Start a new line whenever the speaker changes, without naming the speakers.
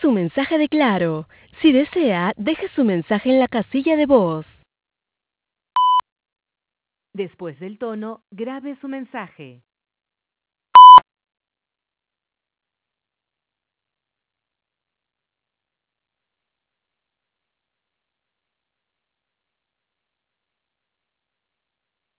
su mensaje de Claro. Si desea, deje su mensaje en la casilla de voz. Después del tono, grabe su mensaje.